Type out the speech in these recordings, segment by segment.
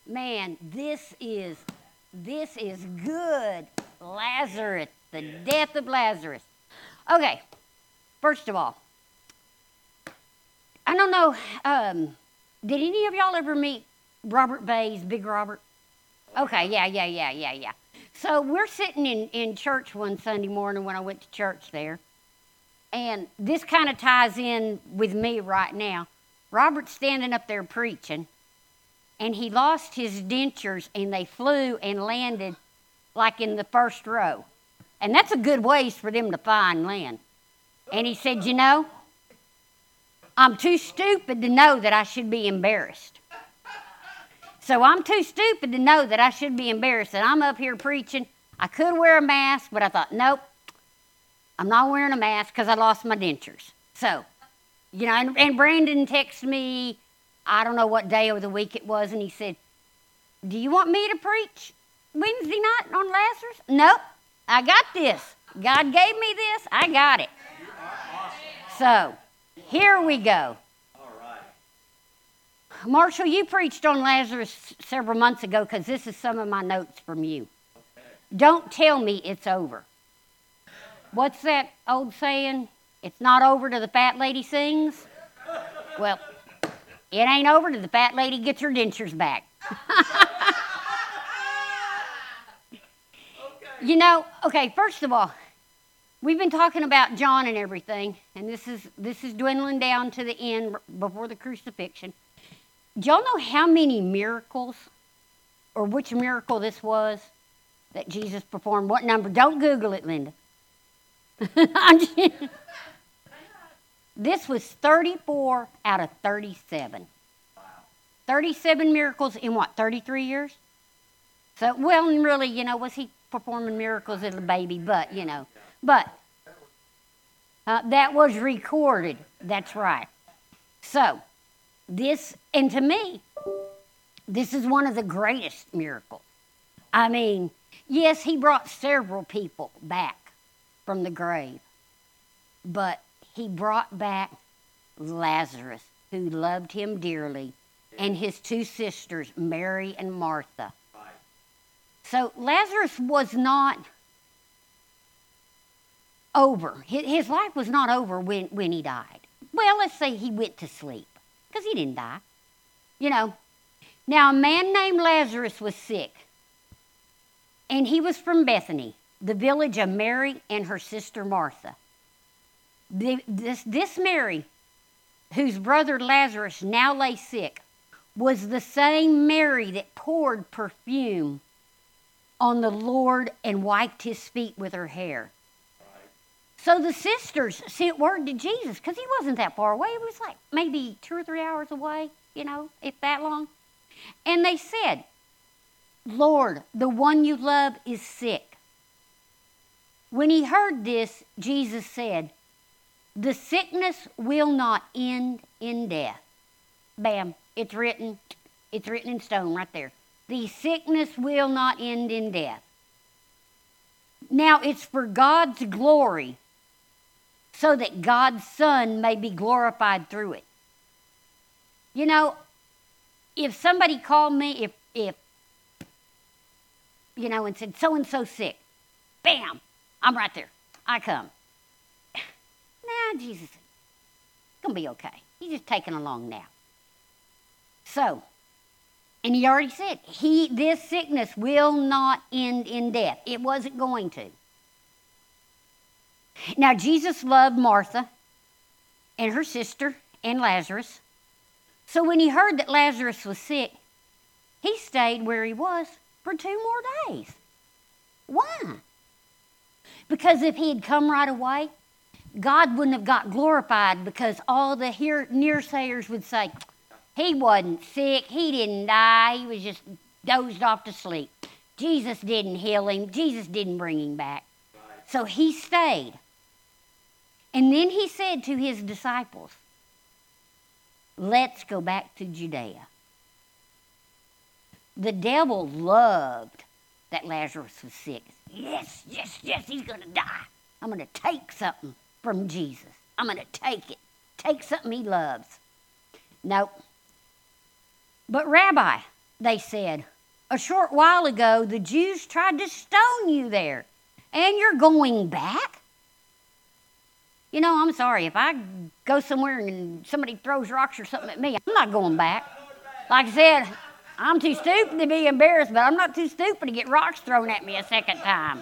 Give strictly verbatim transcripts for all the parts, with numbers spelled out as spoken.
Man, this is this is good. Lazarus, the death of Lazarus. Okay, first of all, I don't know. Um, did any of y'all ever meet Robert Bays, Big Robert? Okay, yeah, yeah, yeah, yeah, yeah. So we're sitting in, in church one Sunday morning when I went to church there. And this kind of ties in with me right now. Robert's standing up there preaching, and he lost his dentures, and they flew and landed like in the first row. And that's a good ways for them to fly and land. And he said, you know, I'm too stupid to know that I should be embarrassed. So I'm too stupid to know that I should be embarrassed. And I'm up here preaching. I could wear a mask, but I thought, nope, I'm not wearing a mask because I lost my dentures. So, you know, and, and Brandon texted me, I don't know what day of the week it was, and he said, do you want me to preach Wednesday night on Lazarus? Nope, I got this. God gave me this, I got it. So, here we go. Marshall, you preached on Lazarus several months ago because this is some of my notes from you. Okay. Don't tell me it's over. What's that old saying? It's not over till the fat lady sings? Well, it ain't over till the fat lady gets her dentures back. Okay. You know, okay, first of all, we've been talking about John and everything, and this is this is dwindling down to the end before the crucifixion. Do y'all know how many miracles, or which miracle this was that Jesus performed? What number? Don't Google it, Linda. This was thirty-four out of thirty-seven. thirty-seven miracles in what, thirty-three years? So, well, and really, you know, was he performing miracles as a baby? But, you know, but uh, that was recorded. That's right. So, this, and to me, this is one of the greatest miracles. I mean, yes, he brought several people back from the grave, but he brought back Lazarus, who loved him dearly, and his two sisters, Mary and Martha. So Lazarus was not over. His life was not over when, when he died. Well, let's say he went to sleep, because he didn't die. You know, now a man named Lazarus was sick, and he was from Bethany, the village of Mary and her sister Martha. The, this, this Mary, whose brother Lazarus now lay sick, was the same Mary that poured perfume on the Lord and wiped his feet with her hair. So the sisters sent word to Jesus, because he wasn't that far away. It was like maybe two or three hours away, you know, if that long. And they said, Lord, the one you love is sick. When he heard this, Jesus said, the sickness will not end in death. Bam, it's written, it's written in stone right there. The sickness will not end in death. Now it's for God's glory, so that God's Son may be glorified through it. You know, if somebody called me, if, if you know, and said, so-and-so sick, bam, I'm right there. I come. Nah, Jesus, it's going to be okay. He's just taking a long nap. So, and he already said, he, this sickness will not end in death. It wasn't going to. Now, Jesus loved Martha and her sister and Lazarus. So when he heard that Lazarus was sick, he stayed where he was for two more days. Why? Because if he had come right away, God wouldn't have got glorified, because all the hear, nearsayers would say, he wasn't sick, he didn't die, he was just dozed off to sleep. Jesus didn't heal him, Jesus didn't bring him back. So he stayed. And then he said to his disciples, let's go back to Judea. The devil loved that Lazarus was sick. Yes, yes, yes, he's going to die. I'm going to take something from Jesus. I'm going to take it. Take something he loves. Nope. But Rabbi, they said. A short while ago, the Jews tried to stone you there, and you're going back? You know, I'm sorry. If I go somewhere and somebody throws rocks or something at me, I'm not going back. Like I said, I'm too stupid to be embarrassed, but I'm not too stupid to get rocks thrown at me a second time.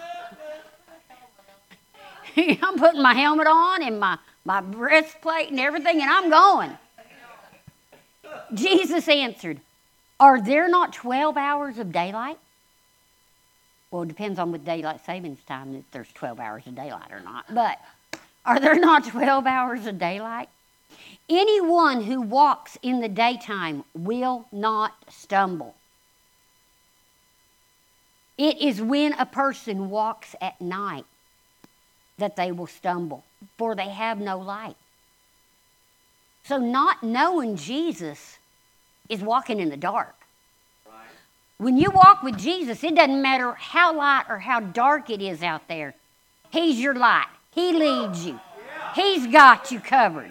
I'm putting my helmet on and my, my breastplate and everything, and I'm going. Jesus answered, are there not twelve hours of daylight? Well, it depends on what daylight savings time, if there's twelve hours of daylight or not. But are there not twelve hours of daylight? Anyone who walks in the daytime will not stumble. It is when a person walks at night that they will stumble, for they have no light. So not knowing Jesus is walking in the dark. Right. When you walk with Jesus, it doesn't matter how light or how dark it is out there. He's your light. He leads you. He's got you covered.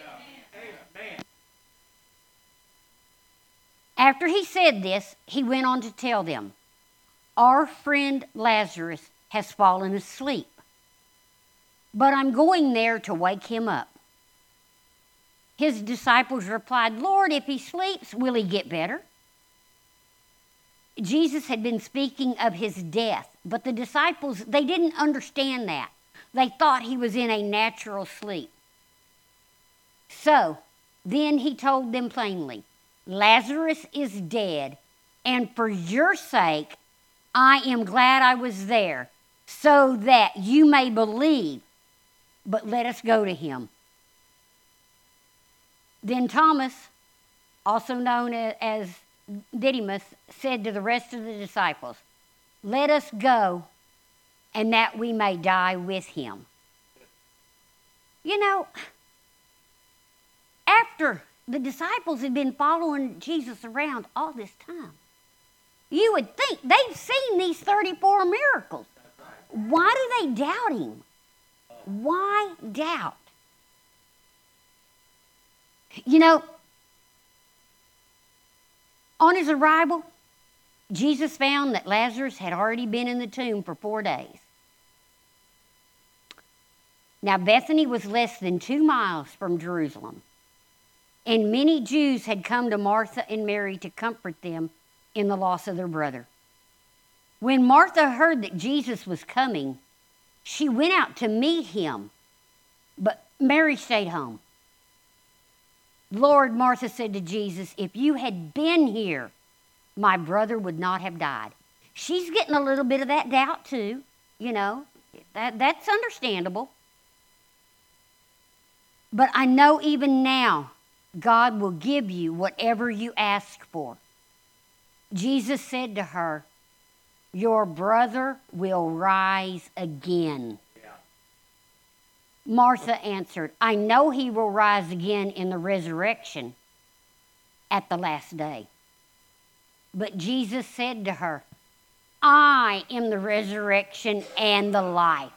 After he said this, he went on to tell them, our friend Lazarus has fallen asleep, but I'm going there to wake him up. His disciples replied, Lord, if he sleeps, will he get better? Jesus had been speaking of his death, but the disciples, they didn't understand that. They thought he was in a natural sleep. So then he told them plainly, Lazarus is dead, and for your sake, I am glad I was there, so that you may believe, but let us go to him. Then Thomas, also known as Didymus, said to the rest of the disciples, let us go, and that we may die with him. You know, after the disciples had been following Jesus around all this time, you would think they've seen these thirty-four miracles. Why do they doubt him? Why doubt? You know, on his arrival, Jesus found that Lazarus had already been in the tomb for four days. Now, Bethany was less than two miles from Jerusalem, and many Jews had come to Martha and Mary to comfort them in the loss of their brother. When Martha heard that Jesus was coming, she went out to meet him, but Mary stayed home. Lord, Martha said to Jesus, if you had been here, my brother would not have died. She's getting a little bit of that doubt too, you know. That, that's understandable. But I know even now, God will give you whatever you ask for. Jesus said to her, your brother will rise again. Yeah. Martha answered, I know he will rise again in the resurrection at the last day. But Jesus said to her, I am the resurrection and the life.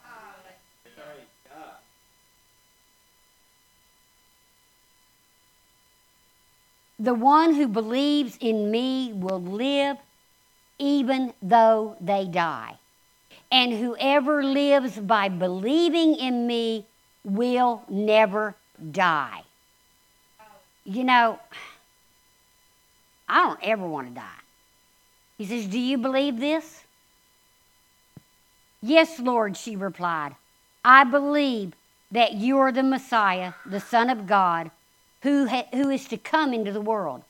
The one who believes in me will live even though they die. And whoever lives by believing in me will never die. You know, I don't ever want to die. He says, do you believe this? Yes, Lord, she replied. I believe that you are the Messiah, the Son of God, who, ha- who is to come into the world.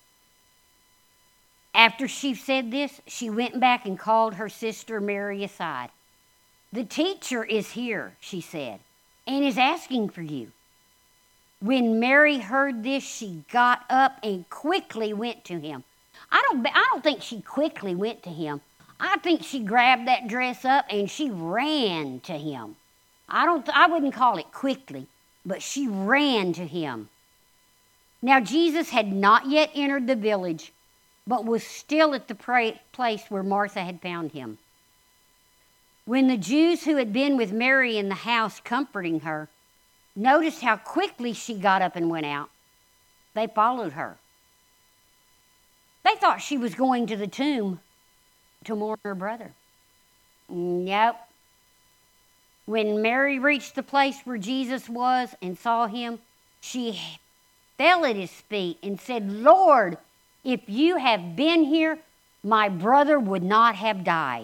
After she said this, she went back and called her sister Mary aside. The teacher is here, she said, and is asking for you. When Mary heard this, she got up and quickly went to him. I don't, I don't think she quickly went to him. I think she grabbed that dress up and she ran to him. I don't, I wouldn't call it quickly, but she ran to him. Now Jesus had not yet entered the village, but was still at the pra- place where Martha had found him. When the Jews who had been with Mary in the house comforting her noticed how quickly she got up and went out, they followed her. They thought she was going to the tomb to mourn her brother. Nope. When Mary reached the place where Jesus was and saw him, she fell at his feet and said, "Lord, if you had been here, my brother would not have died."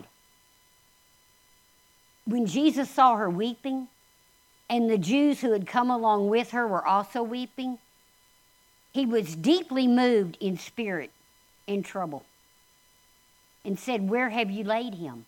When Jesus saw her weeping, and the Jews who had come along with her were also weeping, he was deeply moved in spirit and trouble, and said, "Where have you laid him?"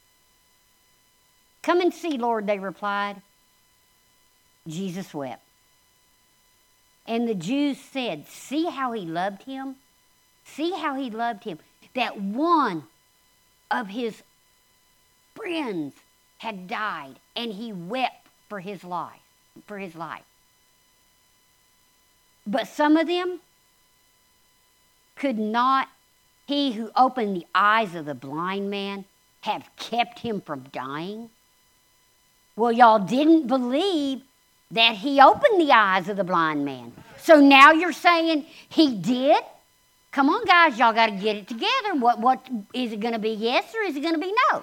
"Come and see, Lord," they replied. Jesus wept. And the Jews said, "See how he loved him? See how he loved him." That one of his friends had died, and he wept for his life, for his life. But some of them could not he who opened the eyes of the blind man have kept him from dying? Well, y'all didn't believe that he opened the eyes of the blind man. So now you're saying he did? Come on, guys, y'all got to get it together. What, what is it going to be, yes, or is it going to be no?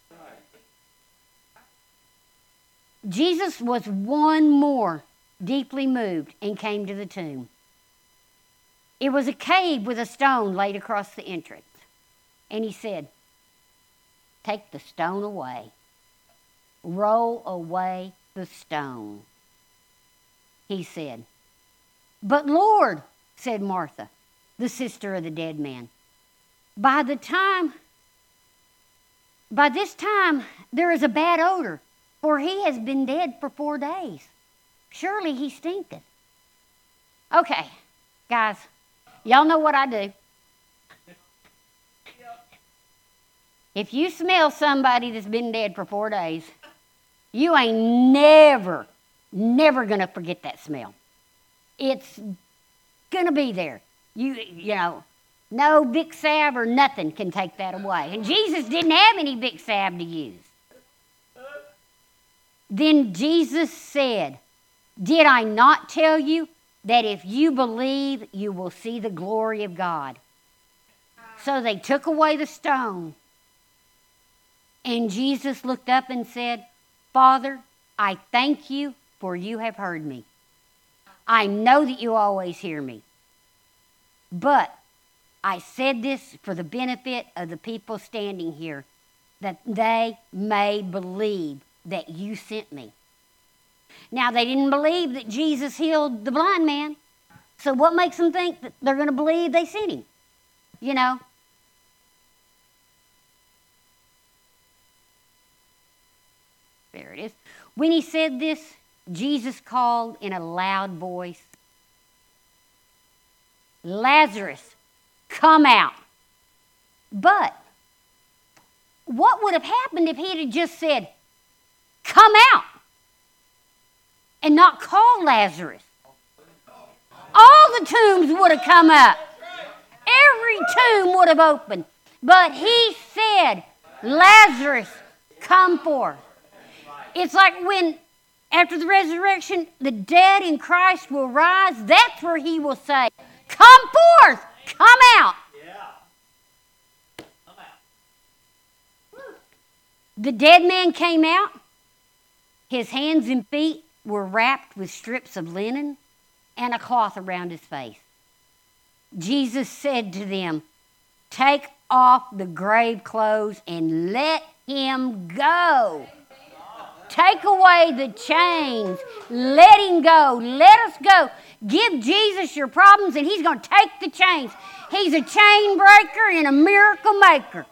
Jesus was one more deeply moved and came to the tomb. It was a cave with a stone laid across the entrance. And he said, "Take the stone away. Roll away the stone." He said. "But Lord," said Martha, the sister of the dead man, by the time, by this time there is a bad odor, for he has been dead for four days. Surely he stinketh." Okay, guys, y'all know what I do. If you smell somebody that's been dead for four days, you ain't never, never going to forget that smell. It's going to be there. You, you know, no Vicks salve or nothing can take that away. And Jesus didn't have any Vicks salve to use. Then Jesus said, "Did I not tell you that if you believe, you will see the glory of God?" So they took away the stone. And Jesus looked up and said, "Father, I thank you, for you have heard me. I know that you always hear me. But I said this for the benefit of the people standing here, that they may believe that you sent me." Now, they didn't believe that Jesus healed the blind man. So what makes them think that they're going to believe they sent him? You know? There it is. When he said this, Jesus called in a loud voice, "Lazarus, come out." But what would have happened if he had just said, "Come out," and not call Lazarus? All the tombs would have come up. Every tomb would have opened. But he said, "Lazarus, come forth." It's like when, after the resurrection, the dead in Christ will rise. That's where he will say, "Come forth, come out." Come out. The dead man came out. His hands and feet were wrapped with strips of linen and a cloth around his face. Jesus said to them, "Take off the grave clothes and let him go. Take away the chains. Let him go. Let us go." Give Jesus your problems and he's going to take the chains. He's a chain breaker and a miracle maker.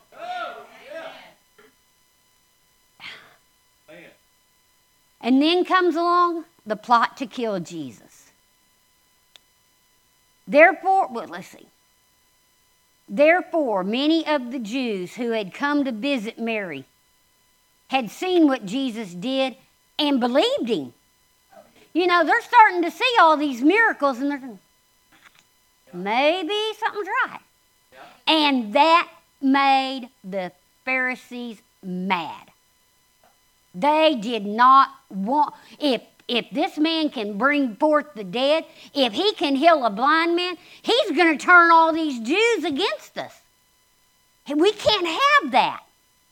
And then comes along the plot to kill Jesus. Therefore, well, let's see. Therefore, many of the Jews who had come to visit Mary had seen what Jesus did and believed him. You know, they're starting to see all these miracles and they're thinking, maybe something's right. And that made the Pharisees mad. They did not want, if if this man can bring forth the dead, if he can heal a blind man, he's going to turn all these Jews against us. We can't have that.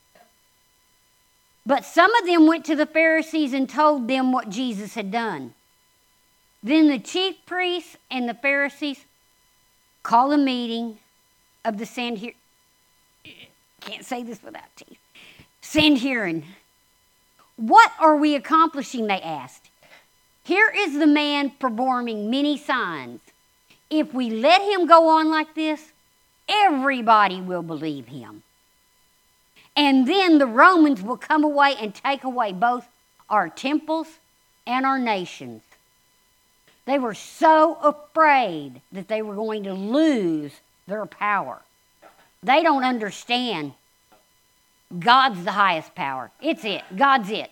But some of them went to the Pharisees and told them what Jesus had done. Then the chief priests and the Pharisees called a meeting of the Sanhedrin. Can't say this without teeth. Sanhedrin. What are we accomplishing, they asked. Here is the man performing many signs. If we let him go on like this, everybody will believe him. And then the Romans will come away and take away both our temples and our nations. They were so afraid that they were going to lose their power. They don't understand. God's the highest power. It's it. God's it.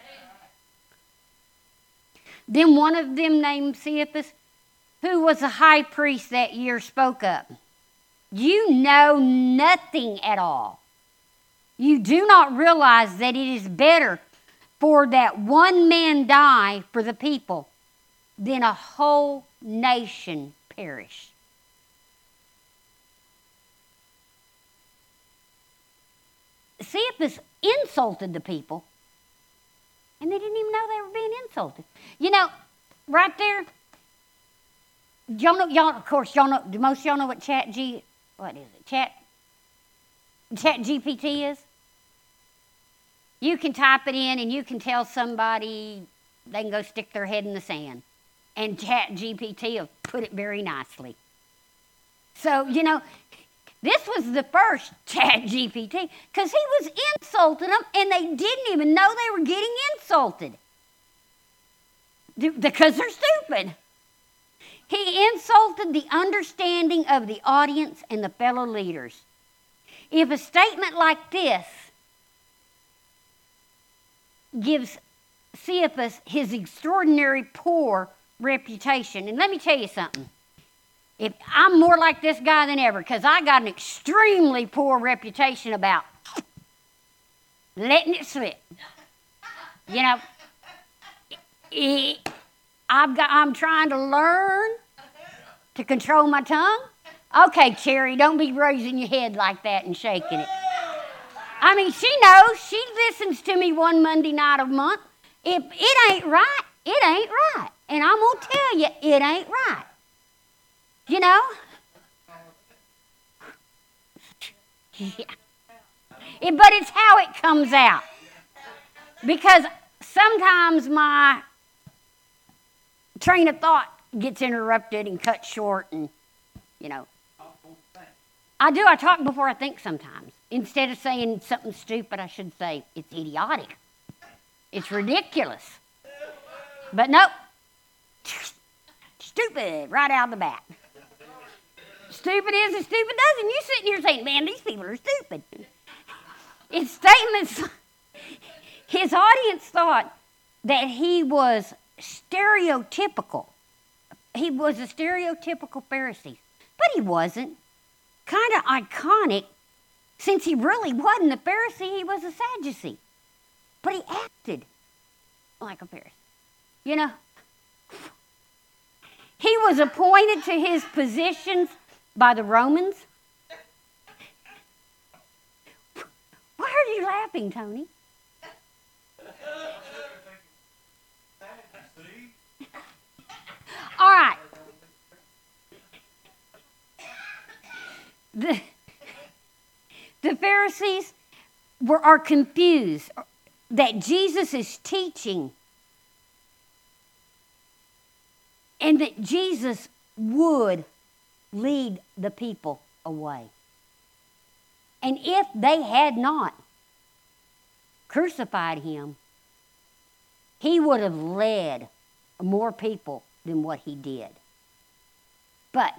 Then one of them named Caiaphas, who was a high priest that year, spoke up. You know nothing at all. You do not realize that it is better for that one man die for the people than a whole nation perish. Caiaphas insulted the people, and they didn't even know they were being insulted. You know, right there, y'all know, y'all, of course, y'all know, do most of y'all know what Chat G, what is it, Chat, Chat G P T is? You can type it in and you can tell somebody they can go stick their head in the sand. And Chat G P T will put it very nicely. So, you know, this was the first Chat G P T because he was insulting them and they didn't even know they were getting insulted because they're stupid. He insulted the understanding of the audience and the fellow leaders. If a statement like this gives Caiaphas his extraordinary poor reputation, and let me tell you something. If I'm more like this guy than ever, because I got an extremely poor reputation about letting it slip. You know, it, I've got, I'm trying to learn to control my tongue. Okay, Cherry, don't be raising your head like that and shaking it. I mean, she knows. She listens to me one Monday night a month. If it ain't right, it ain't right. And I'm going to tell you, it ain't right. You know? Yeah. It, but it's how it comes out. Because sometimes my train of thought gets interrupted and cut short and, you know. I do. I talk before I think sometimes. Instead of saying something stupid, I should say it's idiotic. It's ridiculous. But nope. Stupid right out of the bat. Stupid is and stupid does. And you sitting here saying, man, these people are stupid. It's statements. His audience thought that he was stereotypical. He was a stereotypical Pharisee. But he wasn't. Kind of iconic, since he really wasn't a Pharisee, he was a Sadducee. But he acted like a Pharisee. You know, he was appointed to his positions by the Romans. Why are you laughing, Tony? All right. The, the Pharisees were are confused that Jesus is teaching and that Jesus would lead the people away. And if they had not crucified him, he would have led more people than what he did. But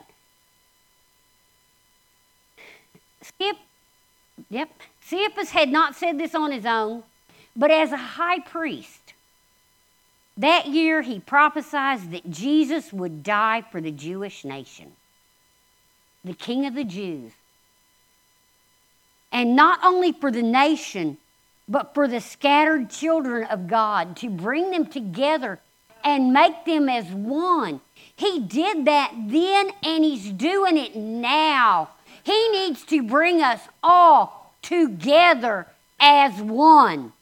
Skip, yep, Caiaphas had not said this on his own, but as a high priest. That year he prophesied that Jesus would die for the Jewish nation, the King of the Jews. And not only for the nation, but for the scattered children of God, to bring them together and make them as one. He did that then, and he's doing it now. He needs to bring us all together as one.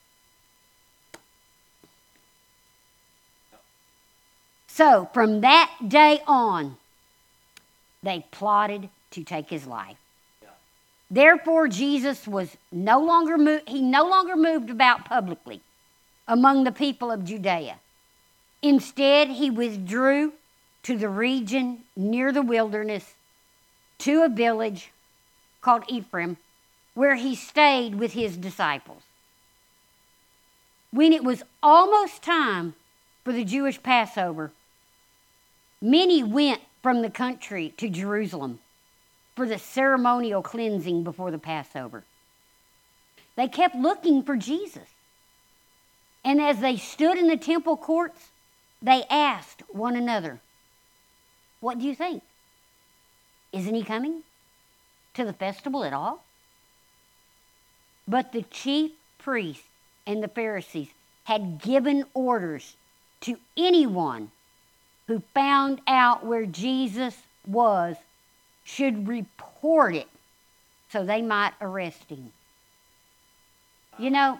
So from that day on, they plotted to take his life. Therefore, Jesus was no longer mo- he no longer moved about publicly among the people of Judea. Instead, he withdrew to the region near the wilderness, to a village called Ephraim, where he stayed with his disciples. When it was almost time for the Jewish Passover, many went from the country to Jerusalem for the ceremonial cleansing before the Passover. They kept looking for Jesus. And as they stood in the temple courts, they asked one another, "What do you think? Isn't he coming to the festival at all?" But the chief priests and the Pharisees had given orders to anyone who found out where Jesus was should report it so they might arrest him. You know,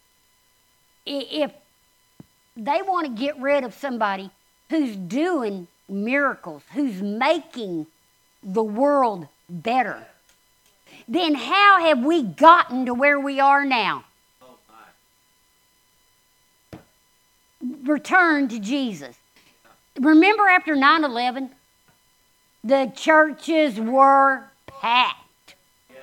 if they want to get rid of somebody who's doing miracles, who's making the world better, then how have we gotten to where we are now? Return to Jesus. Remember after nine eleven, the churches were packed. Yeah.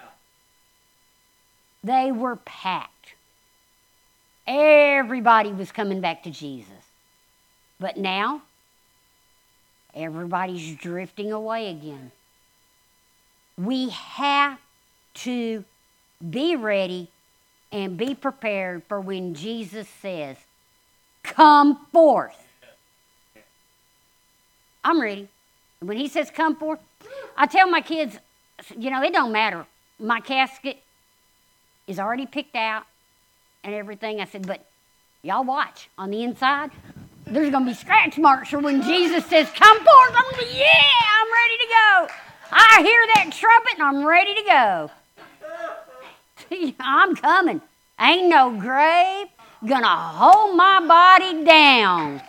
They were packed. Everybody was coming back to Jesus. But now, everybody's drifting away again. We have to be ready and be prepared for when Jesus says, "Come forth." I'm ready. When he says come forth, I tell my kids, you know, it don't matter. My casket is already picked out and everything. I said, but y'all watch. On the inside, there's going to be scratch marks for when Jesus says, "Come forth." I'm going to be, yeah, I'm ready to go. I hear that trumpet and I'm ready to go. I'm coming. Ain't no grave going to hold my body down.